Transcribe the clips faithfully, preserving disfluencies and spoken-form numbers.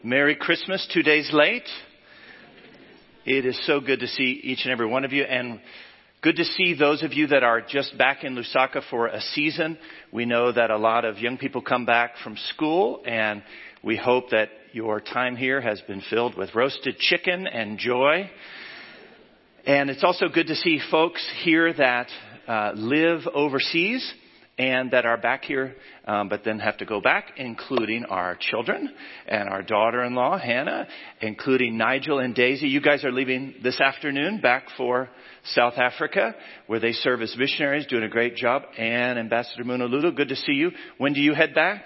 Merry Christmas, two days late. It is so good to see each and every one of you, and good to see those of you that are just back in Lusaka for a season. We know that a lot of young people come back from school, and we hope that your time here has been filled with roasted chicken and joy. And it's also good to see folks here that uh, live overseas and that are back here, um, but then have to go back, including our children and our daughter-in-law, Hannah, including Nigel and Daisy. You guys are leaving this afternoon back for South Africa, where they serve as missionaries, doing a great job. And Ambassador Munalulu, good to see you. When do you head back?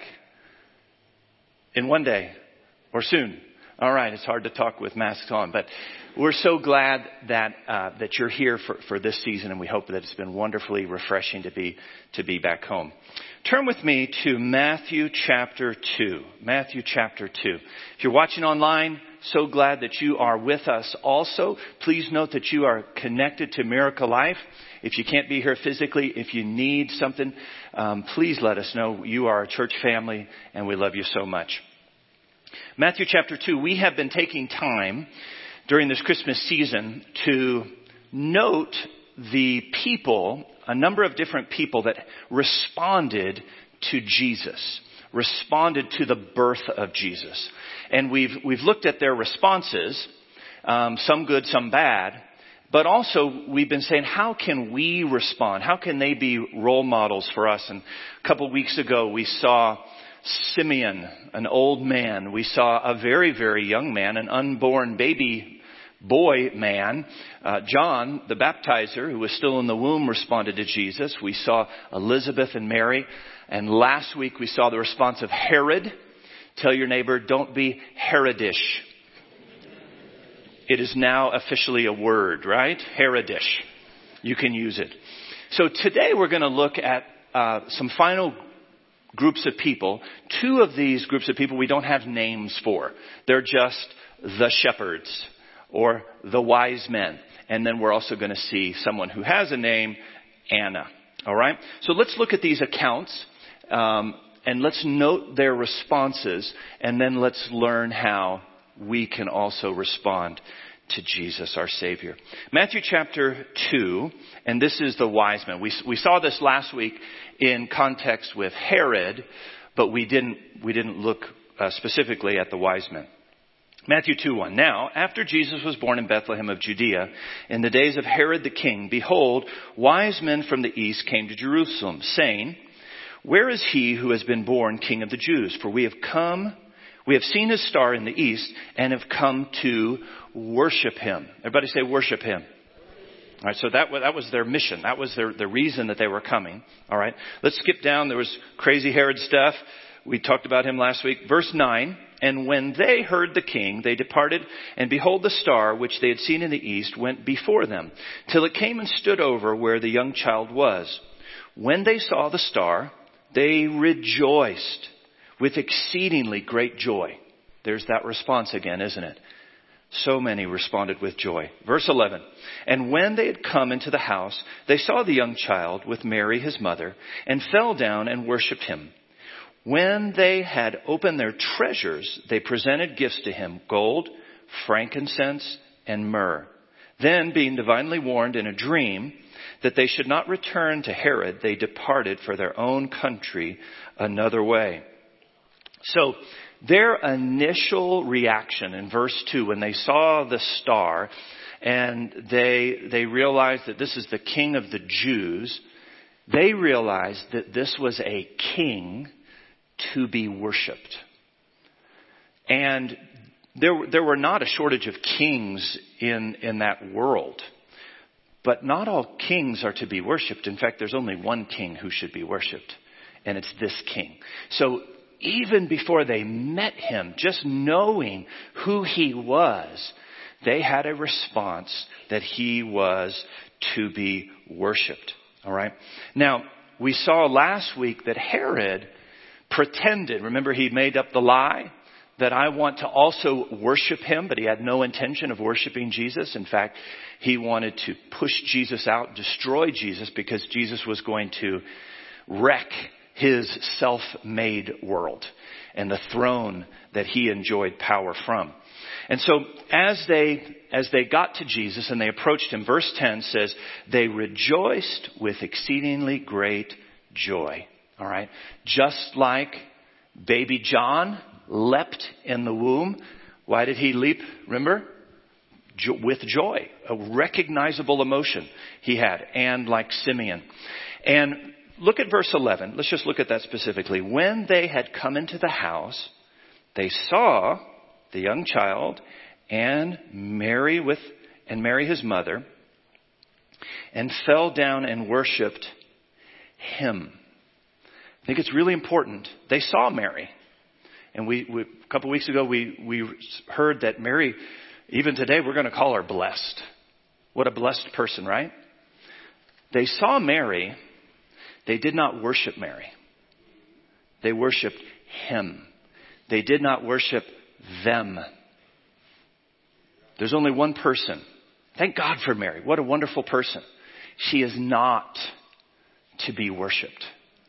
In one day or soon? All right, it's hard to talk with masks on, but we're so glad that uh, that you're here for, for this season, and we hope that it's been wonderfully refreshing to be to be back home. Turn with me to Matthew chapter two. Matthew chapter two. If you're watching online, so glad that you are with us also. Please note that you are connected to Miracle Life. If you can't be here physically, if you need something, um, please let us know. You are a church family, and we love you so much. Matthew chapter two, we have been taking time during this Christmas season to note the people, a number of different people that responded to Jesus, responded to the birth of Jesus. And we've we've looked at their responses, um, some good, some bad, but also we've been saying, how can we respond? How can they be role models for us? And a couple weeks ago, we saw Simeon, an old man. We saw a very, very young man, an unborn baby boy man. Uh, John, the baptizer, who was still in the womb, responded to Jesus. We saw Elizabeth and Mary. And last week we saw the response of Herod. Tell your neighbor, don't be Herodish. It is now officially a word, right? Herodish. You can use it. So today we're going to look at uh, some final groups of people. Two of these groups of people we don't have names for. They're just the shepherds or the wise men. And then we're also going to see someone who has a name, Anna. All right? So let's look at these accounts um, and let's note their responses, and then let's learn how we can also respond to Jesus, our Savior. Matthew chapter two, and this is the wise men. We we saw this last week in context with Herod, but we didn't we didn't look uh, specifically at the wise men. Matthew two one. Now, after Jesus was born in Bethlehem of Judea, in the days of Herod the king, behold, wise men from the east came to Jerusalem, saying, where is he who has been born King of the Jews? For we have come We have seen his star in the east and have come to worship him. Everybody say worship him. All right, so that, that was their mission. That was their, the reason that they were coming. All right, let's skip down. There was crazy Herod stuff. We talked about him last week. Verse nine, and when they heard the king, they departed, and behold, the star which they had seen in the east went before them, till it came and stood over where the young child was. When they saw the star, they rejoiced with exceedingly great joy. There's that response again, isn't it? So many responded with joy. Verse eleven. And when they had come into the house, they saw the young child with Mary his mother, and fell down and worshipped him. When they had opened their treasures, they presented gifts to him, gold, frankincense, and myrrh. Then, being divinely warned in a dream that they should not return to Herod, they departed for their own country another way. So their initial reaction in verse two, when they saw the star and they they realized that this is the King of the Jews, they realized that this was a king to be worshipped. And there there were not a shortage of kings in in that world. But not all kings are to be worshipped. In fact, there's only one king who should be worshipped, and it's this king. So even before they met him, just knowing who he was, they had a response that he was to be worshipped. All right. Now, we saw last week that Herod pretended. Remember, he made up the lie that I want to also worship him, but he had no intention of worshiping Jesus. In fact, he wanted to push Jesus out, destroy Jesus, because Jesus was going to wreck his self-made world and the throne that he enjoyed power from. And so as they, as they got to Jesus and they approached him, verse ten says, they rejoiced with exceedingly great joy. All right. Just like baby John leapt in the womb. Why did he leap? Remember? Jo- with joy, a recognizable emotion he had, and like Simeon. And look at verse eleven. Let's just look at that specifically. When they had come into the house, they saw the young child and Mary with, and Mary his mother, and fell down and worshiped him. I think it's really important. They saw Mary. And we, we a couple weeks ago, we, we heard that Mary, even today, we're going to call her blessed. What a blessed person, right? They saw Mary. They did not worship Mary. They worshiped him. They did not worship them. There's only one person. Thank God for Mary. What a wonderful person. She is not to be worshiped.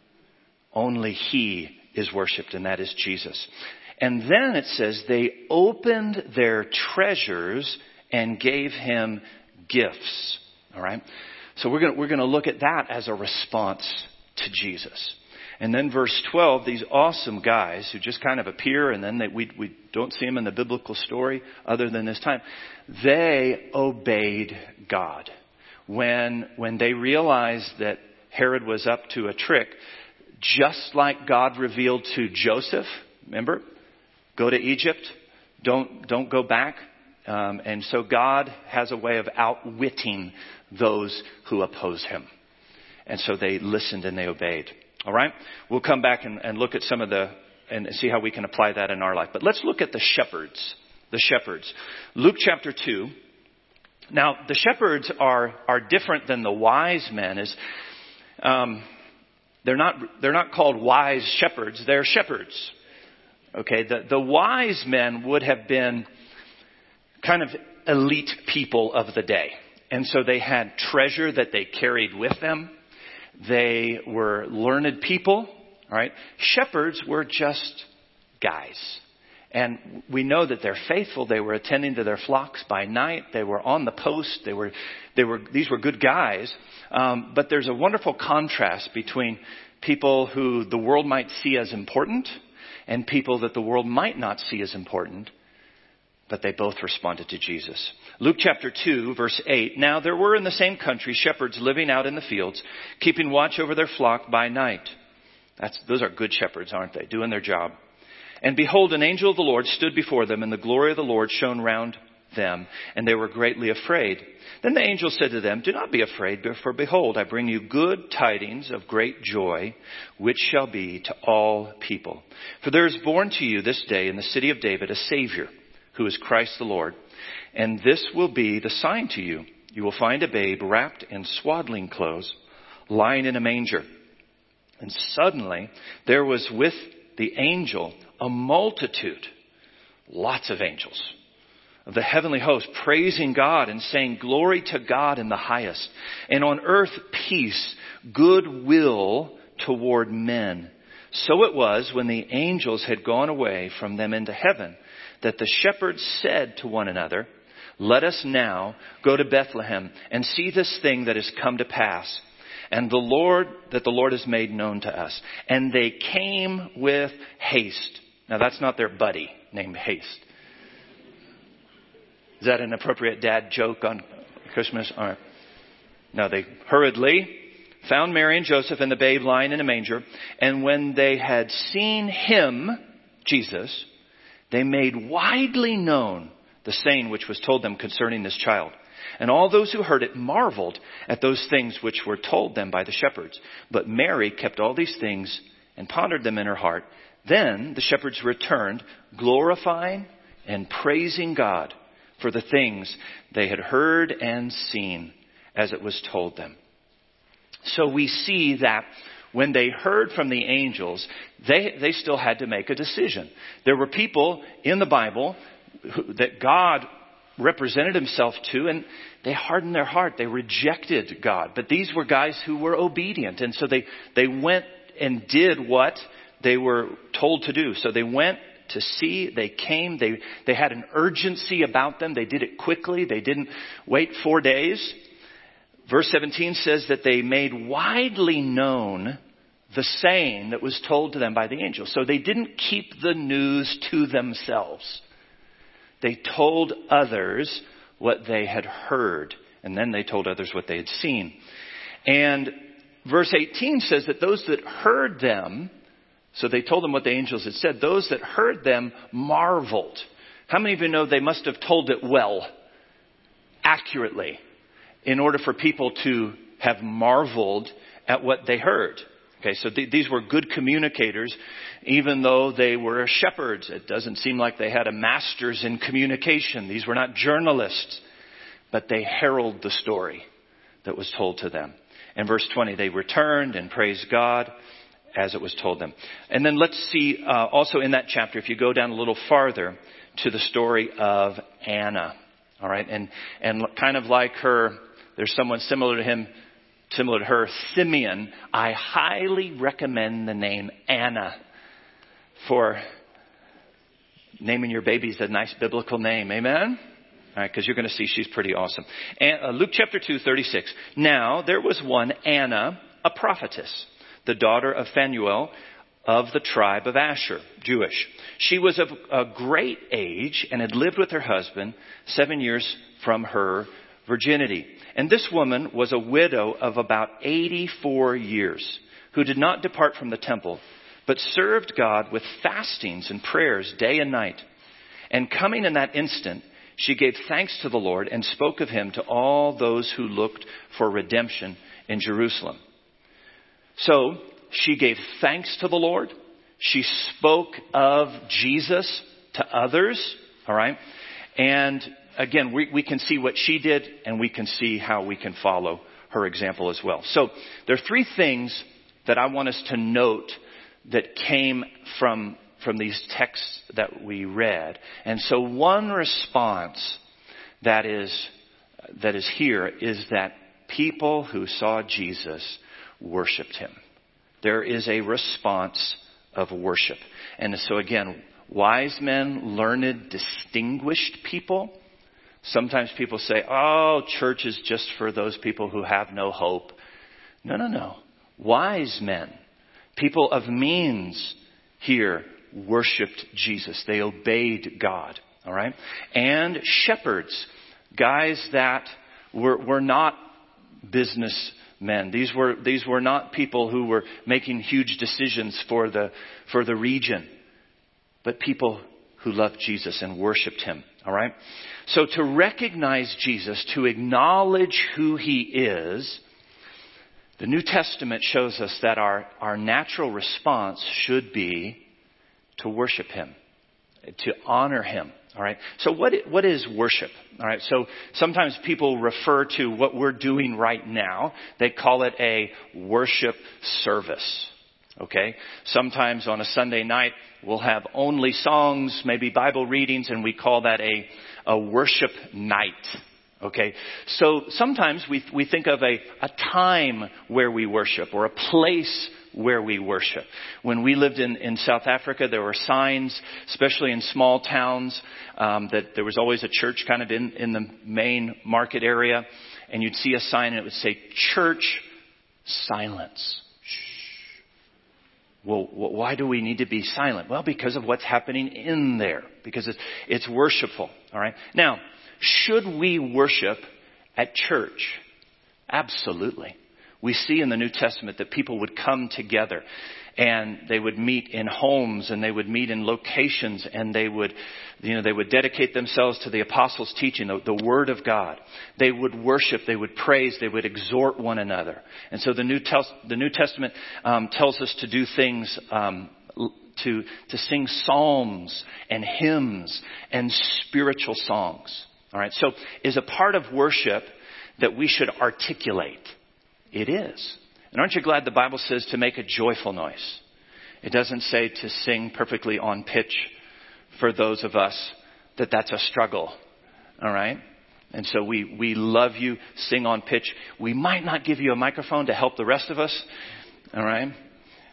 Only he is worshiped, and that is Jesus. And then it says they opened their treasures and gave him gifts. All right. So we're going to, we're going to look at that as a response to Jesus. And then verse twelve, these awesome guys who just kind of appear and then they, we, we don't see them in the biblical story other than this time. They obeyed God. When, when they realized that Herod was up to a trick, just like God revealed to Joseph, remember? Go to Egypt. Don't, don't go back. Um, and so God has a way of outwitting those who oppose him. And so they listened and they obeyed. All right. We'll come back and, and look at some of the, and see how we can apply that in our life. But let's look at the shepherds, the shepherds. Luke chapter two. Now, the shepherds are, are different than the wise men. Is, um, they're not, they're not called wise shepherds. They're shepherds. Okay. The, the wise men would have been kind of elite people of the day. And so they had treasure that they carried with them. They were learned people, right? Shepherds were just guys. And we know that they're faithful. They were attending to their flocks by night. They were on the post. They were, they were, these were good guys. Um, but there's a wonderful contrast between people who the world might see as important and people that the world might not see as important. But they both responded to Jesus. Luke chapter two, verse eight. Now there were in the same country shepherds living out in the fields, keeping watch over their flock by night. That's, those are good shepherds, aren't they? Doing their job. And behold, an angel of the Lord stood before them, and the glory of the Lord shone round them, and they were greatly afraid. Then the angel said to them, do not be afraid, for behold, I bring you good tidings of great joy, which shall be to all people. For there is born to you this day in the city of David a Savior, who is Christ the Lord. And this will be the sign to you. You will find a babe wrapped in swaddling clothes, lying in a manger. And suddenly there was with the angel a multitude, lots of angels, of the heavenly host, praising God and saying, glory to God in the highest. And on earth peace, goodwill toward men. So it was when the angels had gone away from them into heaven, that the shepherds said to one another, let us now go to Bethlehem and see this thing that has come to pass, and the Lord, that the Lord has made known to us. And they came with haste. Now that's not their buddy named Haste. Is that an appropriate dad joke on Christmas? All right. No, they hurriedly found Mary and Joseph and the babe lying in a manger. And when they had seen him, Jesus, they made widely known the saying which was told them concerning this child. And all those who heard it marveled at those things which were told them by the shepherds. But Mary kept all these things and pondered them in her heart. Then the shepherds returned, glorifying and praising God for the things they had heard and seen as it was told them. So we see that when they heard from the angels, they, they still had to make a decision. There were people in the Bible who, that God represented himself to, and they hardened their heart. They rejected God. But these were guys who were obedient. And so they, they went and did what they were told to do. So they went to see, they came, they, they had an urgency about them. They did it quickly. They didn't wait four days. Verse seventeen says that they made widely known the saying that was told to them by the angel. So they didn't keep the news to themselves. They told others what they had heard. And then they told others what they had seen. And verse eighteen says that those that heard them, so they told them what the angels had said, those that heard them marveled. How many of you know they must have told it well, accurately, in order for people to have marveled at what they heard? Okay, so th- these were good communicators, even though they were shepherds. It doesn't seem like they had a master's in communication. These were not journalists, but they herald the story that was told to them. In verse twenty, they returned and praised God as it was told them. And then let's see uh, also in that chapter, if you go down a little farther, to the story of Anna. All right, and and kind of like her, there's someone similar to him, similar to her, Simeon. I highly recommend the name Anna for naming your babies a nice biblical name. Amen? All right, because you're going to see she's pretty awesome. And, uh, Luke chapter two, thirty-six. Now there was one Anna, a prophetess, the daughter of Phanuel of the tribe of Asher, Jewish. She was of a great age and had lived with her husband seven years from her virginity. And this woman was a widow of about eighty-four years, who did not depart from the temple, but served God with fastings and prayers day and night. And coming in that instant, she gave thanks to the Lord and spoke of him to all those who looked for redemption in Jerusalem. So she gave thanks to the Lord. She spoke of Jesus to others. All right. And again, we, we can see what she did, and we can see how we can follow her example as well. So there are three things that I want us to note that came from, from these texts that we read. And so one response that is, that is here is that people who saw Jesus worshiped him. There is a response of worship. And so again, wise men, learned, distinguished people. Sometimes people say, oh, church is just for those people who have no hope. No, no, no. Wise men, people of means here, worshiped Jesus. They obeyed God. All right. And shepherds, guys that were, were not business men. These were, these were not people who were making huge decisions for the, for the region, but people who loved Jesus and worshiped him. All right. So to recognize Jesus, to acknowledge who he is, the New Testament shows us that our, our natural response should be to worship him, to honor him. All right. So what, what is worship? All right. So sometimes people refer to what we're doing right now. They call it a worship service. Okay. Sometimes on a Sunday night, we'll have only songs, maybe Bible readings, and we call that a, a worship night. Okay. So sometimes we, we think of a, a time where we worship, or a place where we worship. When we lived in, in South Africa, there were signs, especially in small towns, um, that there was always a church kind of in, in the main market area. And you'd see a sign and it would say, church silence. Shh. Well, why do we need to be silent? Well, because of what's happening in there. Because it's, it's worshipful. All right. Now, should we worship at church? Absolutely. We see in the New Testament that people would come together and they would meet in homes and they would meet in locations and they would, you know, they would dedicate themselves to the apostles' teaching, the, the Word of God. They would worship, they would praise, they would exhort one another. And so the New, Tes- the New Testament um, tells us to do things, um, to, to sing psalms and hymns and spiritual songs. All right. So is a part of worship that we should articulate. It is. And aren't you glad the Bible says to make a joyful noise? It doesn't say to sing perfectly on pitch for those of us that that's a struggle. All right. And so we, we love you, sing on pitch. We might not give you a microphone to help the rest of us. All right.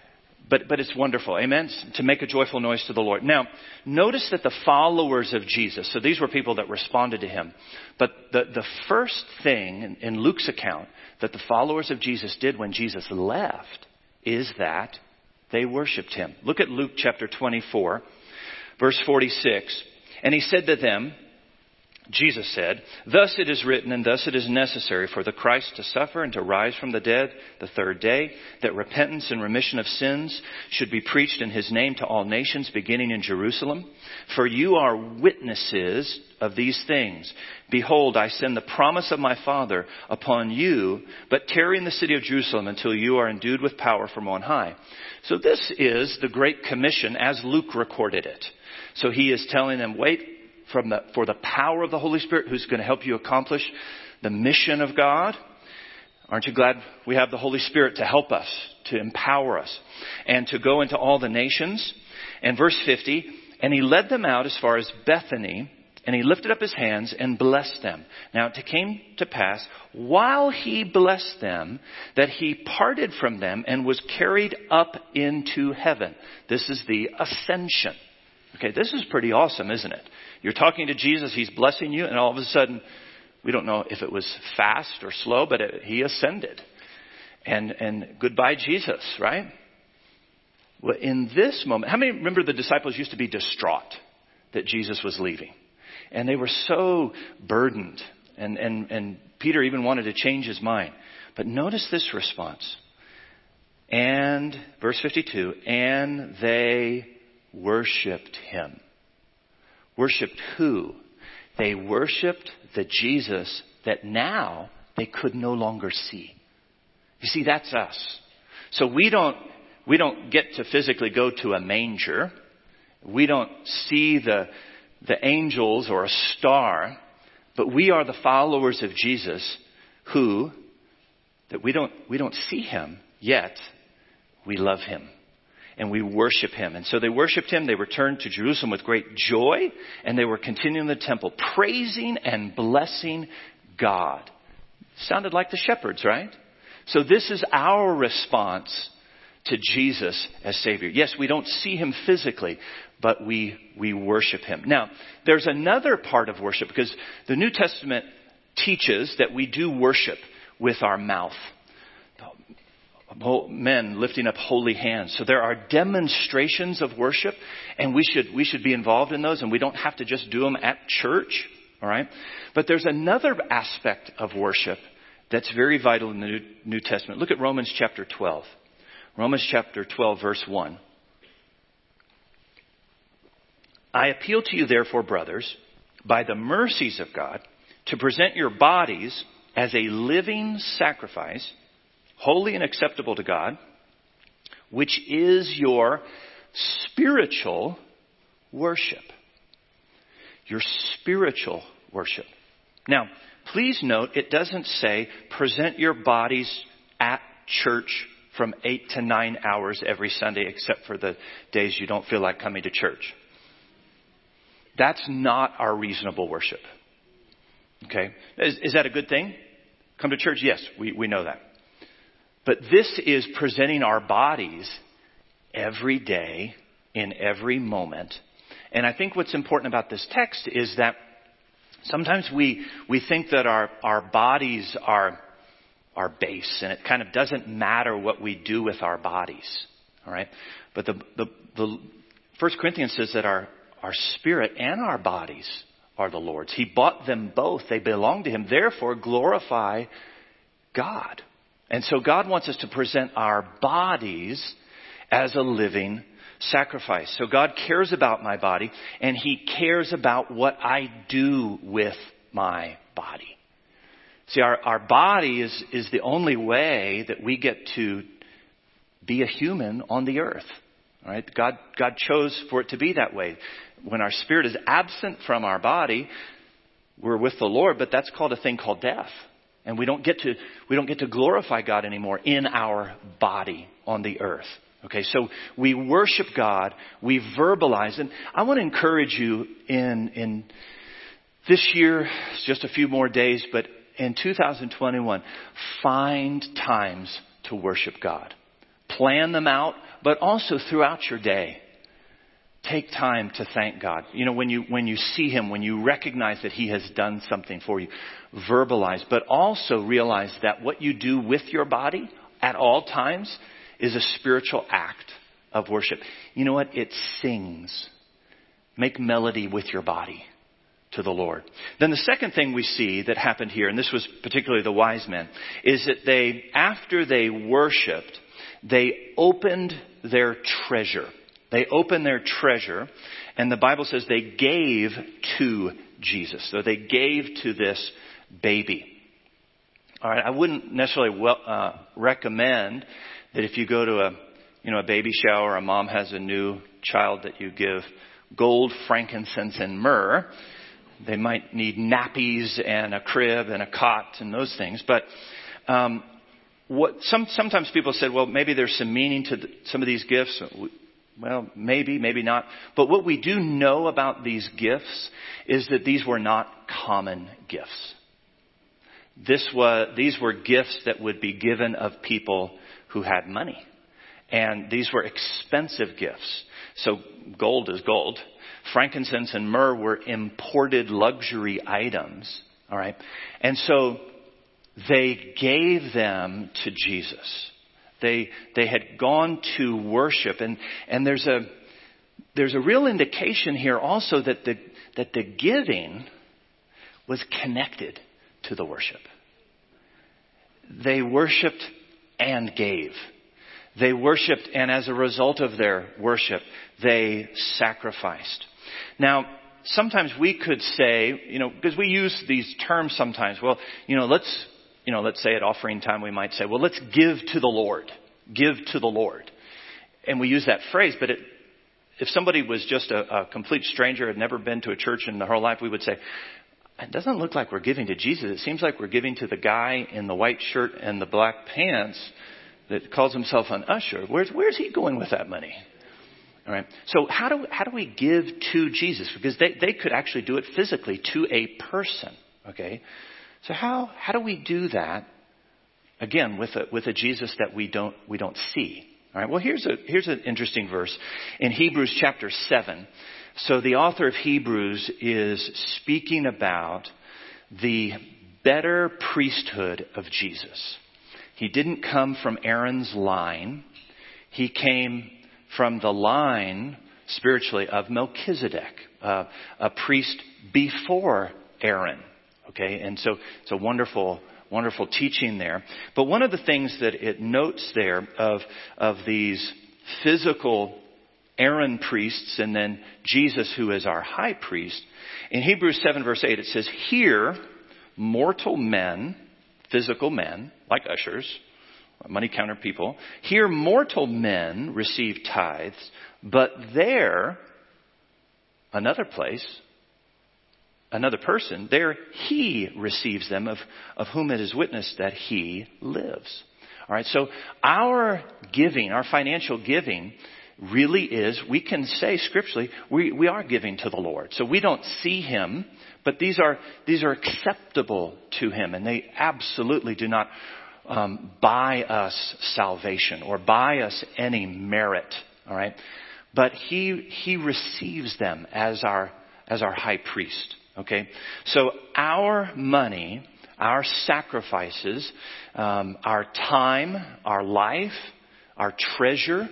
But, but it's wonderful. Amen. To make a joyful noise to the Lord. Now, notice that the followers of Jesus, so these were people that responded to him. But the, the first thing in, in Luke's account that the followers of Jesus did when Jesus left is that they worshiped him. Look at Luke chapter twenty-four, verse forty-six. And he said to them, Jesus said, thus it is written and thus it is necessary for the Christ to suffer and to rise from the dead the third day, that repentance and remission of sins should be preached in his name to all nations, beginning in Jerusalem. For you are witnesses of these things. Behold, I send the promise of my Father upon you, but tarry in the city of Jerusalem until you are endued with power from on high. So this is the Great Commission as Luke recorded it. So he is telling them, wait from the, for the power of the Holy Spirit who's going to help you accomplish the mission of God. Aren't you glad we have the Holy Spirit to help us, to empower us, and to go into all the nations? And verse fifty, and he led them out as far as Bethany, and he lifted up his hands and blessed them. Now it came to pass, while he blessed them, that he parted from them and was carried up into heaven. This is the ascension. Okay, this is pretty awesome, isn't it? You're talking to Jesus, he's blessing you, and all of a sudden, we don't know if it was fast or slow, but it, he ascended. And and goodbye, Jesus, right? Well, in this moment, how many remember the disciples used to be distraught that Jesus was leaving? And they were so burdened. And, and, and Peter even wanted to change his mind. But notice this response. And, verse fifty-two, and they worshipped him. Worshipped who? They worshipped the Jesus that now they could no longer see. You see, that's us. So we don't, we don't get to physically go to a manger. We don't see the, the angels or a star, but we are the followers of Jesus who, that we don't, we don't see him yet. We love him. And we worship him. And so they worshiped him. They returned to Jerusalem with great joy. And they were continuing the temple, praising and blessing God. Sounded like the shepherds, right? So this is our response to Jesus as Savior. Yes, we don't see him physically, but we, we worship him. Now, there's another part of worship, because the New Testament teaches that we do worship with our mouth. Men lifting up holy hands. So there are demonstrations of worship, and we should we should be involved in those, and we don't have to just do them at church. All right. But there's another aspect of worship that's very vital in the New, New Testament. Look at Romans chapter twelve. Romans chapter twelve, verse one. I appeal to you, therefore, brothers, by the mercies of God, to present your bodies as a living sacrifice, holy and acceptable to God, which is your spiritual worship. Your spiritual worship. Now, please note, it doesn't say present your bodies at church from eight to nine hours every Sunday, except for the days you don't feel like coming to church. That's not our reasonable worship. Okay? Is, is that a good thing? Come to church? Yes, we, we know that. But this is presenting our bodies every day, in every moment. And I think what's important about this text is that sometimes we we think that our, our bodies are, are base, and it kind of doesn't matter what we do with our bodies. All right? But the, the, the First Corinthians says that our, our spirit and our bodies are the Lord's. He bought them both. They belong to him. Therefore, glorify God. And so God wants us to present our bodies as a living sacrifice. So God cares about my body, and he cares about what I do with my body. See, our, our body is, is the only way that we get to be a human on the earth. All right? God, God chose for it to be that way. When our spirit is absent from our body, we're with the Lord, but that's called a thing called death. And we don't get to, we don't get to glorify God anymore in our body on the earth. Okay, so we worship God, we verbalize. And I want to encourage you in, in this year, it's just a few more days, but in two thousand twenty-one, find times to worship God. Plan them out, but also throughout your day. Take time to thank God. You know, when you, when you see Him, when you recognize that He has done something for you, verbalize, but also realize that what you do with your body at all times is a spiritual act of worship. You know what? It sings. Make melody with your body to the Lord. Then the second thing we see that happened here, and this was particularly the wise men, is that they, after they worshiped, they opened their treasure. They opened their treasure, and the Bible says they gave to Jesus. So they gave to this baby. All right, I wouldn't necessarily well, uh, recommend that if you go to a, you know, a baby shower, a mom has a new child, that you give gold, frankincense, and myrrh. They might need nappies and a crib and a cot and those things. But um, what some sometimes people said, well, maybe there's some meaning to the, some of these gifts. Well, maybe, maybe not. But what we do know about these gifts is that these were not common gifts. This was, these were gifts that would be given of people who had money. And these were expensive gifts. So gold is gold. Frankincense and myrrh were imported luxury items. All right. And so they gave them to Jesus. They, they had gone to worship, and, and there's a, there's a real indication here also that the, that the giving was connected to the worship. They worshiped and gave. They worshiped, and as a result of their worship, they sacrificed. Now, sometimes we could say, you know, because we use these terms sometimes, well, you know, let's, you know, let's say at offering time we might say, well, let's give to the Lord. Give to the Lord. And we use that phrase, but it, if somebody was just a, a complete stranger, had never been to a church in their whole life, we would say, it doesn't look like we're giving to Jesus. It seems like we're giving to the guy in the white shirt and the black pants that calls himself an usher. Where's, where's he going with that money? All right. So how do, how do we give to Jesus? Because they, they could actually do it physically to a person. Okay. So how, how do we do that? Again, with a, with a Jesus that we don't, we don't see. All right. Well, here's a, here's an interesting verse in Hebrews chapter seven. So the author of Hebrews is speaking about the better priesthood of Jesus. He didn't come from Aaron's line. He came from the line, spiritually, of Melchizedek, uh, a priest before Aaron. Okay, and so it's a wonderful, wonderful teaching there. But one of the things that it notes there of, of these physical Aaron priests and then Jesus, who is our high priest, in Hebrews seven verse eight, it says, here mortal men, physical men, like ushers, money counter people, here mortal men receive tithes, but there, another place, another person, there he receives them, of, of whom it is witnessed that he lives. All right, so our giving, our financial giving, really is, we can say scripturally, we, we are giving to the Lord. So we don't see him, but these are, these are acceptable to him, and they absolutely do not um, buy us salvation or buy us any merit. All right. But he, he receives them as our, as our high priest. Okay. So our money, our sacrifices, um, our time, our life, our treasure,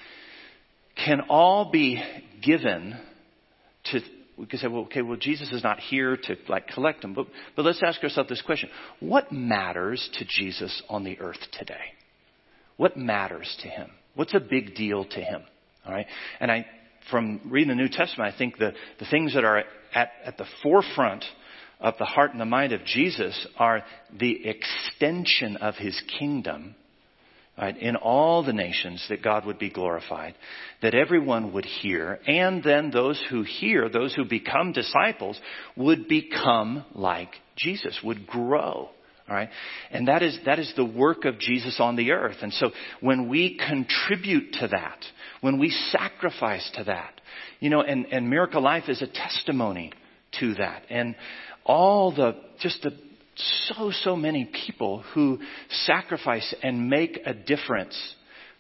can all be given to, we can say, well, okay, well, Jesus is not here to like collect them. But, but let's ask ourselves this question. What matters to Jesus on the earth today? What matters to him? What's a big deal to him? All right. And I, from reading the New Testament, I think the, the things that are at, at the forefront of the heart and the mind of Jesus are the extension of his kingdom. Right, in all the nations, that God would be glorified, that everyone would hear, and then those who hear, those who become disciples, would become like Jesus, would grow. All right, and that is that is the work of Jesus on the earth. And so when we contribute to that, when we sacrifice to that, you know, and, and Miracle Life is a testimony to that, and all the just the so, so many people who sacrifice and make a difference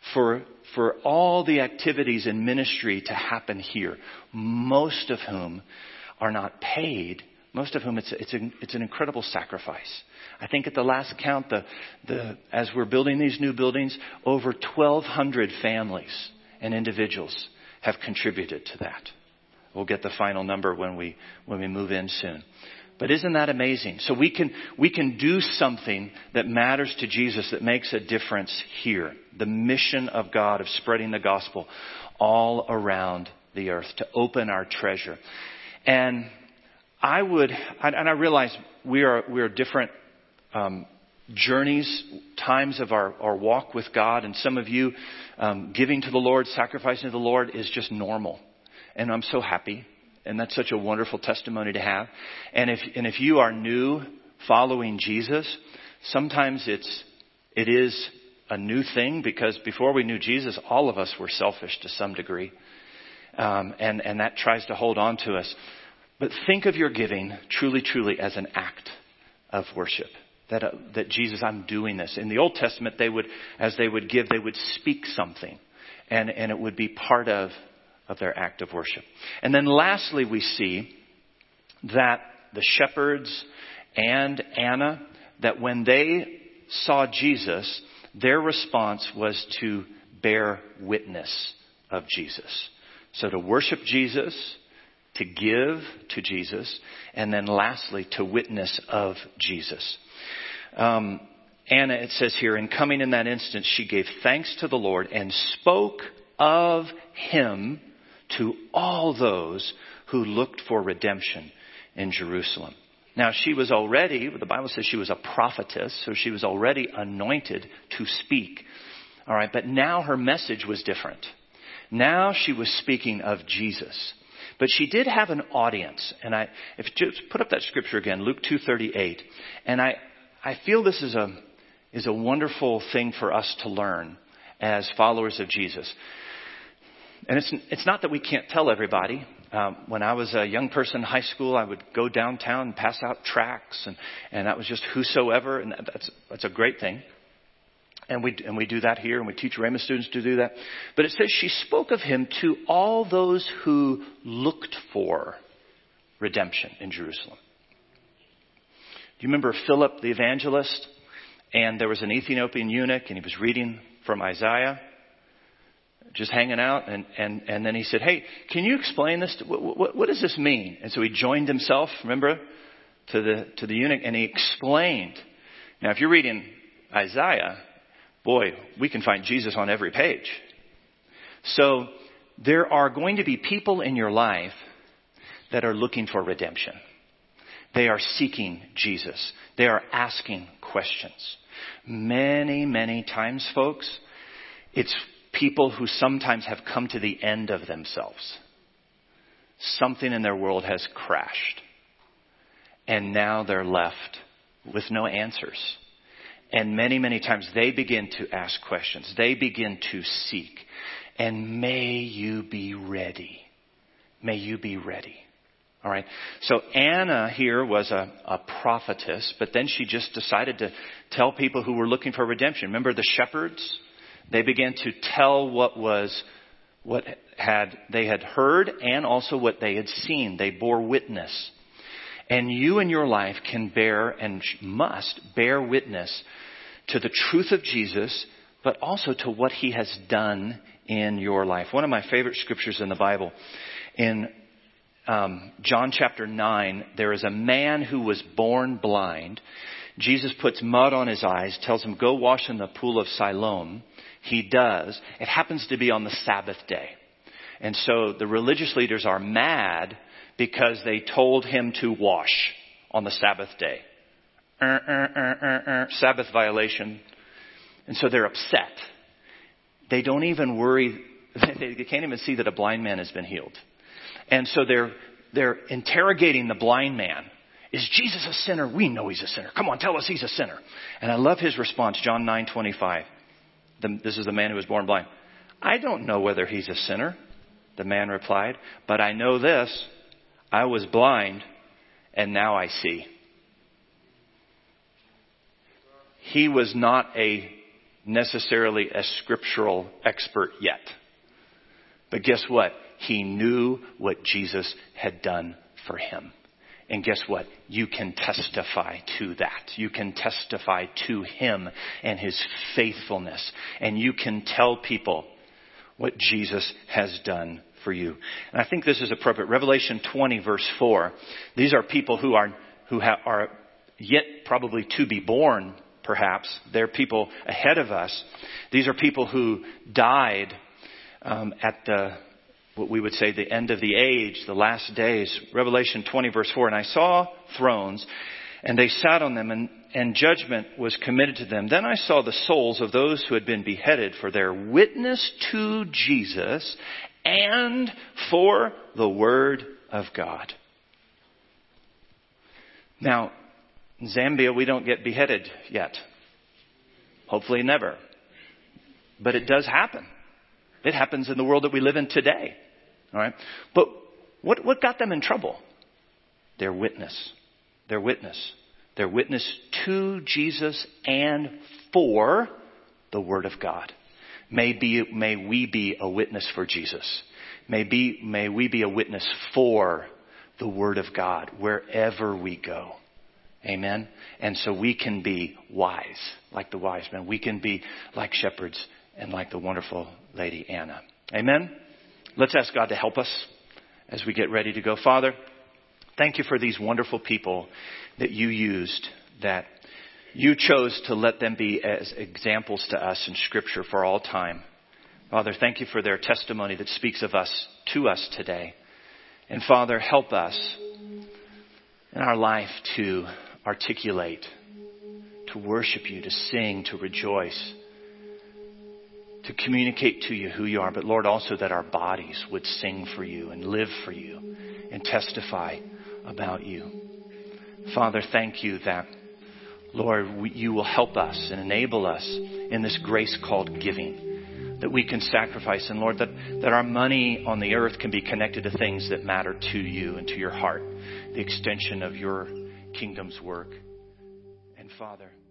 for, for all the activities in ministry to happen here, most of whom are not paid, most of whom it's, it's, a, it's an incredible sacrifice. I think at the last count, the, the, as we're building these new buildings, over twelve hundred families and individuals have contributed to that. We'll get the final number when we, when we move in soon. But isn't that amazing? So we can, we can do something that matters to Jesus, that makes a difference here. The mission of God of spreading the gospel all around the earth, to open our treasure. And I would, and I realize we are, we are different um, journeys, times of our, our walk with God. And some of you um, giving to the Lord, sacrificing to the Lord is just normal. And I'm so happy. And that's such a wonderful testimony to have. And if, and if you are new following Jesus, sometimes it's, it is a new thing, because before we knew Jesus, all of us were selfish to some degree. Um, and, and that tries to hold on to us. But think of your giving truly, truly as an act of worship. That, uh, that Jesus, I'm doing this. In the Old Testament, they would, as they would give, they would speak something. And, and it would be part of, of their act of worship. And then lastly, we see that the shepherds and Anna, that when they saw Jesus, their response was to bear witness of Jesus. So to worship Jesus, to give to Jesus, and then lastly, to witness of Jesus. Um, Anna, it says here, in coming in that instant, she gave thanks to the Lord and spoke of him to all those who looked for redemption in Jerusalem. Now, she was already, the Bible says she was a prophetess, so she was already anointed to speak. All right, but now her message was different. Now she was speaking of Jesus. But she did have an audience. And I, if you just put up that scripture again, Luke two thirty-eight. And I, I feel this is a, is a wonderful thing for us to learn as followers of Jesus. And it's, it's not that we can't tell everybody. Um, when I was a young person in high school, I would go downtown and pass out tracts, and, and that was just whosoever, and that, that's, that's a great thing. And we, and we do that here, and we teach Rhema students to do that. But it says she spoke of him to all those who looked for redemption in Jerusalem. Do you remember Philip the evangelist? And there was an Ethiopian eunuch, and he was reading from Isaiah, just hanging out. And, and, and then he said, hey, can you explain this? To, what, what, what does this mean? And so he joined himself, remember, to the, to the eunuch, and he explained. Now, if you're reading Isaiah, boy, we can find Jesus on every page. So there are going to be people in your life that are looking for redemption. They are seeking Jesus. They are asking questions. Many, many times, folks, it's people who sometimes have come to the end of themselves. Something in their world has crashed. And now they're left with no answers. And many, many times they begin to ask questions. They begin to seek. And may you be ready. May you be ready. All right. So Anna here was a, a prophetess, but then she just decided to tell people who were looking for redemption. Remember the shepherds? They began to tell what was, what had, they had heard, and also what they had seen. They bore witness. And you in your life can bear and must bear witness to the truth of Jesus, but also to what he has done in your life. One of my favorite scriptures in the Bible, in um, John chapter nine, there is a man who was born blind. Jesus puts mud on his eyes, tells him, go wash in the pool of Siloam. He does. It happens to be on the Sabbath day. And so the religious leaders are mad because they told him to wash on the Sabbath day. Uh, uh, uh, uh, uh, Sabbath violation. And so they're upset. They don't even worry. They can't even see that a blind man has been healed. And so they're, they're interrogating the blind man. Is Jesus a sinner? We know he's a sinner. Come on, tell us he's a sinner. And I love his response, John nine twenty-five. The, this is the man who was born blind. I don't know whether he's a sinner, the man replied, but I know this. I was blind, and now I see. He was not a necessarily a scriptural expert yet. But guess what? He knew what Jesus had done for him. And guess what? You can testify to that. You can testify to him and his faithfulness. And you can tell people what Jesus has done for you. And I think this is appropriate. Revelation twenty, verse four. These are people who are who have, are yet probably to be born, perhaps. They're people ahead of us. These are people who died um, at the, what we would say, the end of the age, the last days. Revelation twenty, verse four. And I saw thrones, and they sat on them, and, and judgment was committed to them. Then I saw the souls of those who had been beheaded for their witness to Jesus and for the word of God. Now, in Zambia, we don't get beheaded yet. Hopefully never. But it does happen. It happens in the world that we live in today. All right. But what, what got them in trouble? Their witness. Their witness. Their witness to Jesus and for the word of God. May be, may we be a witness for Jesus. May be, may we be a witness for the word of God wherever we go. Amen. And so we can be wise, like the wise men. We can be like shepherds and like the wonderful lady Anna. Amen. Let's ask God to help us as we get ready to go. Father, thank you for these wonderful people that you used, that you chose to let them be as examples to us in Scripture for all time. Father, thank you for their testimony that speaks of us to us today. And Father, help us in our life to articulate, to worship you, to sing, to rejoice, to communicate to you who you are. But Lord, also that our bodies would sing for you and live for you and testify about you. Father, thank you that, Lord, we, you will help us and enable us in this grace called giving, that we can sacrifice. And Lord, that, that our money on the earth can be connected to things that matter to you and to your heart, the extension of your kingdom's work. And Father,